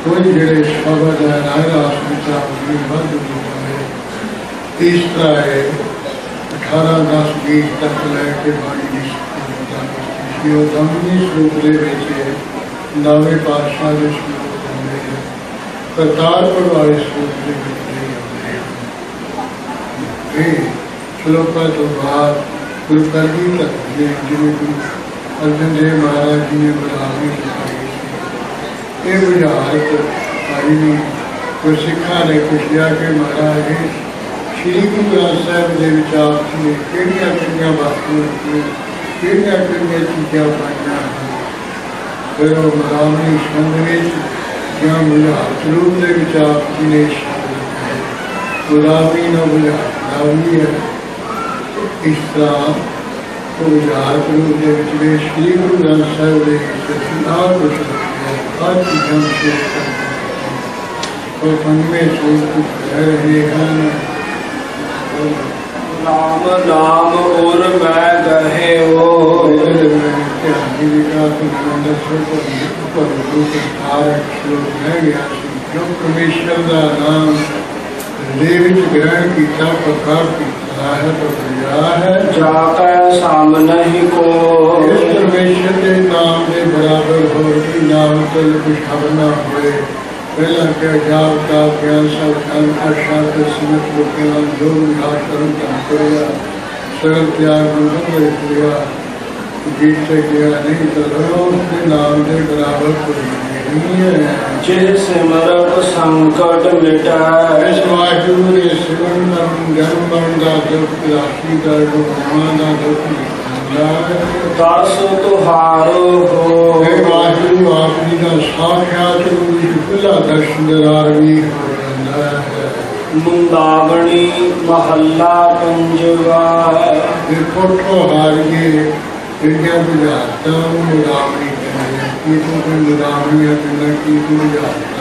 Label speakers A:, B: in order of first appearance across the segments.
A: कोई जेड़े शब्द है नायरा स्मिता बद इस तरह है 18-10-20 तक लैके बाणी की दमनी स्वरूप नवे पातशाह के स्वरूप आते हैं करतारपुर वाले स्वरूप के श्लोका तो बाद गुरु कलगी तक जिन्हें गुरु अर्जन देव महाराज जी ने बदामी लिखाई ये बुझारत आई नहीं कोई सिखा ने पुछया कि महाराज श्री गुरु ग्रंथ साहब के विचार ने किहड़ियां वस्तुआं किहड़ियां चीज़ां पाईयां फिर वो मदामी छंद या बुझारत रूप के विचार ने गुलामी न बुझावी है इस तरह बुझारत रूप के श्री गुरु ग्रंथ साहब के आ कुछ हर चीज़ों शेष करते और पंजवें सूत्र कह रहे हैं
B: राम नाम और मैं गहे हो
A: जो परमेश्वर का नाम हृदय ग्रहण किया प्रकार किया है तो है
B: जाकर सामने ही को
A: परमेश्वर के नाम के बराबर हो कि नाम तल कुछ ना हुए पहला क्या जाप का ज्ञान सब अशांत सीमित लोग जो विहार कर्म करेगा सरल त्याग किया जीत से किया नहीं तो उसके नाम के बराबर कोई नहीं है
B: जिस सिमरत संकट मिटा
A: इस वाहिगुरु ने सिमरन जन्म मरण का दुख राशि का दुख
B: दस तुहारो हो
A: वाहिगुरु आप जी का साक्षात खुला दर्शन दरारवी हो रहा है
B: मुंदावणी महल्ला पंजवा
A: कोठो हार के बुझाता मुदावनी की कोई मुदावनी है की बुझाता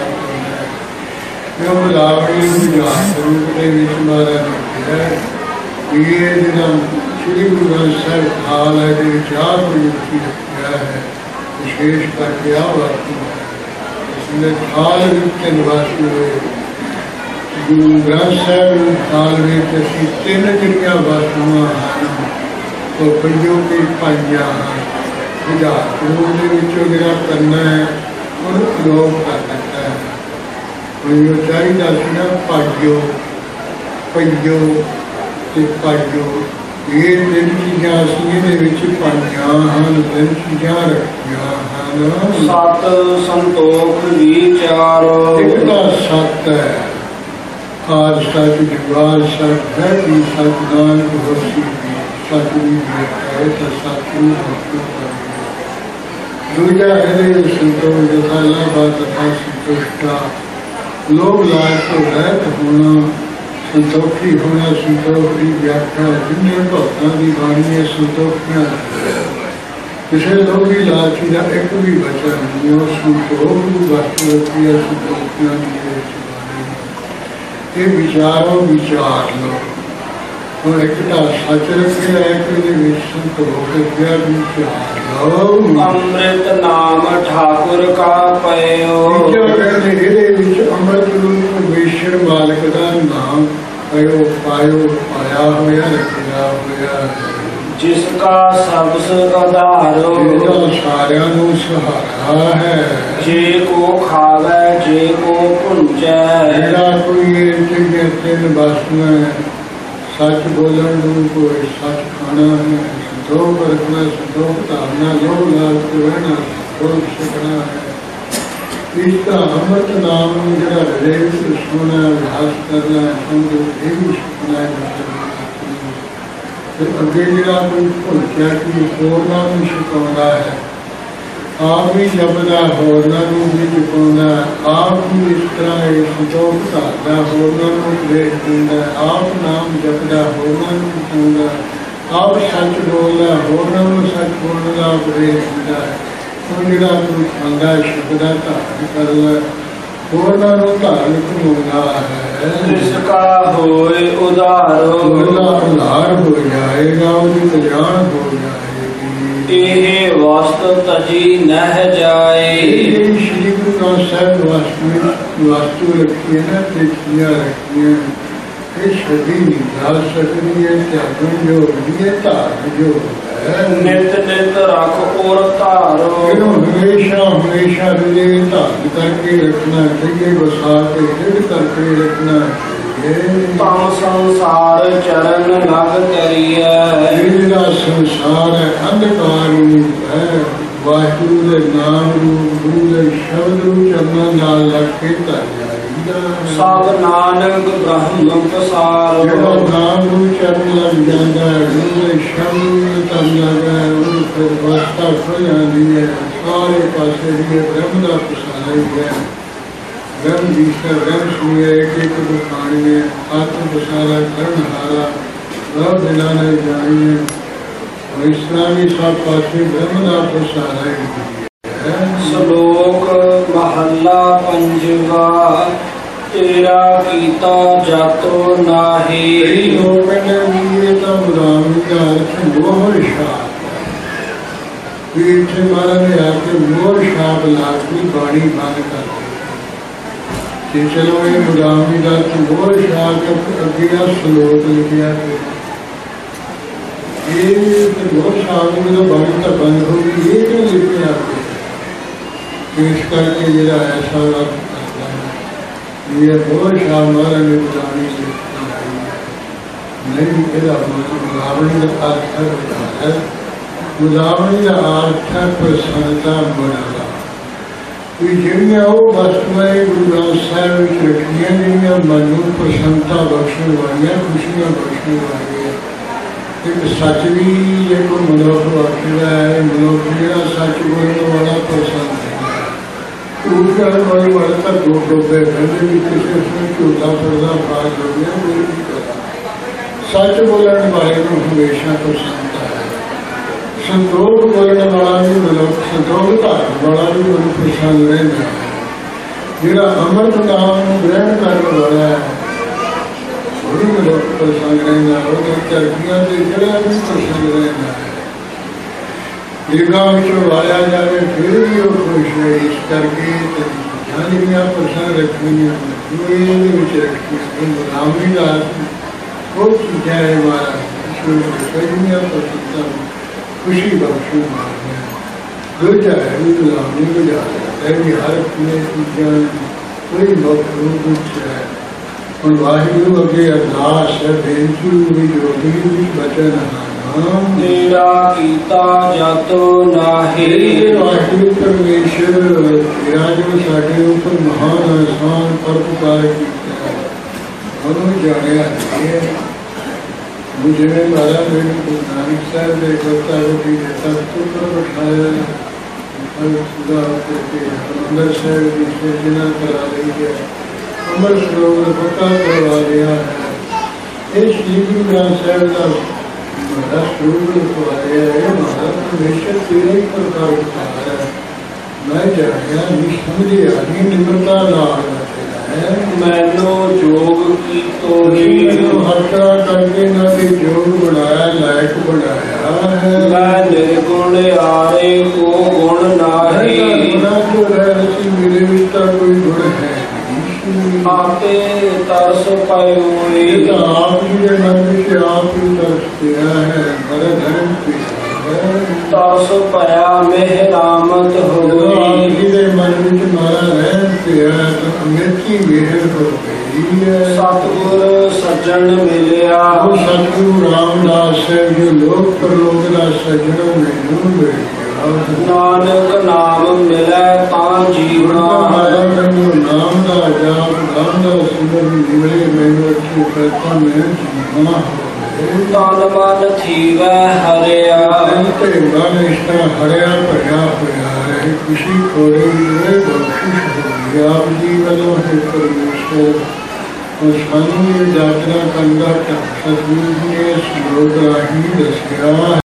A: मुदावनी बुझात रूप के महाराज है ये जिन श्री गुरु ग्रंथ साहब हाल है जो चार प्रयुक्ति रखा है विशेष करके आ वस्तु है इसमें थाल के निवासी हुए गुरु ग्रंथ साहब थाल में असी तीन जिनिया वस्तुआं हैं तो पंजों की पाइया बुझात रूप जरा करना है और लोग कर सकता है पंजो चाहिए सी ना भाजो पंजो भाजो ये तीन चीज़ां असीं पाइया हैं तीन चीज़ां रखिया हैं
B: सत संतोख विचारो
A: एक सत है आज सच जुगाल सच है कि सच नानक होसी सच भी है तो सच दूजा है संतोष जथा बात तथा संतुष्टा लोग लाज को रहत होना संतोखी होना संतोख की व्याख्या जिन्हें भक्तों की बाणी है संतोखियां किसी लोग भी लालची का एक भी वचन नहीं और संतोख की वस्तु होती है संतोखियां ये विचारों विचार लो और एक सच रखे एक संतोख क्या विचार लो
B: अमृत नाम ठाकुर का पयो
A: अमृत रूप परमेश्वर मालिक का नाम पयो पायो पाया होया रखिया होया
B: जिसका सबस आधारो
A: सारिया सहारा है
B: जे को खावे जे को पुंजै
A: कोई तीन वस्तुएं सच बोलन कोई सच खाना है संतोख रखना संतोख धारना लोग लाल को रहना संतोख सकना है इसका अमृत नाम जरा हृदय सुना अभ्यास करना समझो ये भी सुना फिर अगे जरा कोई भुलचा कि होरना छुपा है आप भी जपदा होरना भी छुपा आप भी इस तरह संतोख धारदा होरना उपदेश देंदा आप नाम जपदा होरना छुपांदा आप सच बोलदा होरना सच बोलने का उपदेश दिंदा है जोड़ा कोई खांदा शब्द का धारण कर ले होरना धारण घुमाउंदा है
B: जिसका होए उधारो
A: उधार हो जाएगा उसकी कल्याण हो जाएगी
B: ਇਹ ਵਸਤ ਤਜੀ ਨਹਿ ਜਾਏ।
A: ਜਿਹੜੀ ਸ਼੍ਰੀ ਗੁਰੂ ਗ੍ਰੰਥ ਸਾਹਿਬ ਵਾਸਤੂ ਰੱਖੀ ਹੈ ਨਾ, ਤੇ ਚੀਜ਼ਾਂ ਰੱਖੀਆਂ, ਇਹ ਛੱਡੀ ਨਹੀਂ ਜਾ ਸਕਦੀ ਹੈ। ਧਿਆਨ ਜੋ ਹੁੰਦੀ ਹੈ, ਧਾਰਨ ਜੋ ਹੈ,
B: ਨਿਤ ਨਿਤ ਰੱਖ ਔਰ ਧਾਰੋ।
A: ਇਹਨੂੰ ਹਮੇਸ਼ਾ ਹਮੇਸ਼ਾ ਵੇਲੇ ਧਾਰਨ ਕਰਕੇ ਰੱਖਣਾ ਚਾਹੀਏ, ਵਸਾ ਕੇ ਦ੍ਰਿੜ ਕਰਕੇ ਰੱਖਣਾ ਚਾਹੀਏ।
B: ਤਮ ਸੰਸਾਰ ਚਰਨ ਲਗ ਕਰੀਐ।
A: ਇਹ ਜਿਹੜਾ ਸੰਸਾਰ ਹੈ ਅੰਧਕਾਰ ਰੂਪ ਹੈ, ਵਾਹਿਗੁਰੂ ਦੇ ਨਾਮ ਰੂਪ, ਗੁਰੂ ਦੇ ਸ਼ਬਦ ਨੂੰ ਚਰਨਾਂ ਨਾਲ ਲੱਗ ਕੇ ਧਰ ਜਾਈਦਾ।
B: ਸਭ ਨਾਨਕ ਬ੍ਰਹਮ ਪਸਾਰੋ।
A: ਜਿਹੜਾ ਨਾਮ ਨੂੰ ਚਰਨ ਲੱਗ ਜਾਂਦਾ ਹੈ, ਗੁਰੂ ਦੇ ਸ਼ਬਦ ਨੂੰ ਧਰ ਜਾਂਦਾ ਹੈ, ਉਹਨੂੰ ਫਿਰ ਵਸਤਾ ਖੁੱਲ ਜਾਂਦੀ ਹੈ। ਸਾਰੇ ਪਾਸੇ ਵੀ ਬ੍ਰਹਮ ਦਾ ਪਸਾਰਾ ਹੀ ਹੈ। ब्रह्म जीता ब्रह्म सुनिए एक दुखानी आत्म प्रसारा करण हारा रब दिलाने जानिए। और इस्लामी सब पासे ब्रह्म का प्रसारा है।
B: श्लोक महला पंजवा। तेरा कीता जातो नाहि।
A: लोग कहते तो गुलामी का अर्थ मोह शाप। पीठ मारा ने आके मोह शाप लागी बाणी बंद कर दी। चलो ये गुलामी का मोह शाप अगे का श्लोक लिखा है। ये मोह शाप जो बाणी का बंद होगी, ये क्यों लिखे आपके इस करके जरा ऐसा ये मोह शाप मारा ने गुलामी से नहीं। गुलामी का अर्थ है, गुलामी का अर्थ है प्रसन्नता बनाना। ਜਿਹੜੀਆਂ ਉਹ ਵਸਤੂਆਂ ਗੁਰੂ ਗ੍ਰੰਥ ਸਾਹਿਬ ਵਿੱਚ ਰੱਖੀਆਂ, ਜਿਹੜੀਆਂ ਮਨ ਨੂੰ ਪ੍ਰਸੰਨਤਾ ਬਖਸ਼ਣ ਵਾਲੀਆਂ, ਖੁਸ਼ੀਆਂ ਬਖਸ਼ਣ ਵਾਲੀਆਂ। ਇੱਕ ਸੱਚ ਵੀ ਜੇ ਕੋਈ ਮਨੁੱਖ ਆਖਦਾ ਹੈ, ਮਨੁੱਖ ਜਿਹੜਾ ਸੱਚ ਬੋਲਣ ਵਾਲਾ ਪ੍ਰਸੰਨ ਹੈ। ਝੂਠ ਕਹਿਣ ਵਾਲੇ ਵਾਲੇ ਤਾਂ ਦੋ ਡੋਬੇ ਰਹਿੰਦੇ ਵੀ ਕਿਸੇ ਨੂੰ ਝੂਠਾ ਪਰਦਾ ਪਾ ਦਿੰਦੇ ਆ, ਕੋਈ ਨਹੀਂ ਕਰਦਾ। ਸੱਚ ਬੋਲਣ ਵਾਲੇ ਨੂੰ ਹਮੇਸ਼ਾ ਪ੍ਰਸੰਨਤਾ ਹੈ। ਸੰਤੋਖ ਬੋਲਣ ਵਾਲਾ ਵੀ ਮਨੁੱਖ, ਸੰਤੋਖ ਧਾਰਨ ਵਾਲਾ ਵੀ ਮਨੁੱਖ ਪ੍ਰਸੰਨ ਰਹਿੰਦਾ ਹੈ। ਜਿਹੜਾ ਅੰਮ੍ਰਿਤ ਨਾਮ ਨੂੰ ਗ੍ਰਹਿਣ ਕਰਨ ਵਾਲਾ ਹੈ, ਉਹ ਵੀ ਮਨੁੱਖ ਪ੍ਰਸੰਨ ਰਹਿੰਦਾ। ਉਹਦੇ ਚਰਖੀਆਂ ਤੇ ਚੜਿਆ ਵੀ ਪ੍ਰਸੰਨ ਰਹਿੰਦਾ ਹੈ। ਨਿਗਾਹ ਵਿੱਚੋਂ ਵਾਲਿਆ ਜਾਵੇ ਫਿਰ ਵੀ ਉਹ ਖੁਸ਼ ਹੈ। ਇਸ ਕਰਕੇ ਜਿਹੜੀਆਂ ਪ੍ਰਸੰਨ ਰੱਖਣੀਆਂ ਇਹਦੇ ਵਿੱਚ ਰੱਖੀਆਂ। ਗੁਲਾਮੀ ਦਾ ਉਹ ਚੀਜ਼ਾਂ ਹੈ ਮਹਾਰਾਜ ਕਈਆਂ ਪ੍ਰਸੰਨਤਾ खुशी बख्शू मारने दूजा है भी गुलामी बुझा है भी हर चीज़ां कोई मखलूक कुछ है। और वाहिगुरू अगे अरदास है, बेनती भी जोगी भी बचन नाम।
B: तेरा कीता जातो नाहि।
A: वाहिगुरू परमेश्वर तेरा जो साडे ऊपर महान आसान परोपकार किया है, उन्होंने जानिया है। मुझे महाराज मेरे गुरु नानक साहब ने करता रोटी देता तो बिठाया करके अंदर साहब की सूचना करा दी है। अमर सरोवर पक्का करवा दिया है। ये श्री गुरु ग्रंथ साहब का बड़ा स्वरूप करवाया है। महाराज हमेशा तेरा ही प्रकार उठाया है। मैं जानिया नहीं समझिया नहीं निम्रता नाल
B: मैनो जोग की तो
A: हटा करके ना भी जोग बनाया, लायक बनाया है।
B: मैं निर्गुण आरे को गुण नाही।
A: मेरे में कोई गुण है
B: आपे तरस पाए।
A: आप ही ने मन से आप ही तरस किया है। बड़ा धर्म
B: तरस पाया मेहरामत हो।
A: आप ही ने मन में मारा रहन किया तो अमृति मेहर हो गई है।
B: सतगुर सज्जन मिलिया।
A: सतगुरु रामदास है जो लोक परलोक का सज्जन मैनू मिल गया।
B: नानक नाम मिले तां जीवना।
A: मैनू नाम का जाप नाम का सिमरन मिले, मैनू अच्छी करता मैं जीवना हो।
B: तन मन थीवै हरिया।
A: मन इस तरह हरिया भरिया होया है। खुशी थोड़ी बख्शिश होगी आप जी वालों है परमेश्वर। और सानू ये यात्रा करना सतगुरु जी ने श्लोक राही दसिया।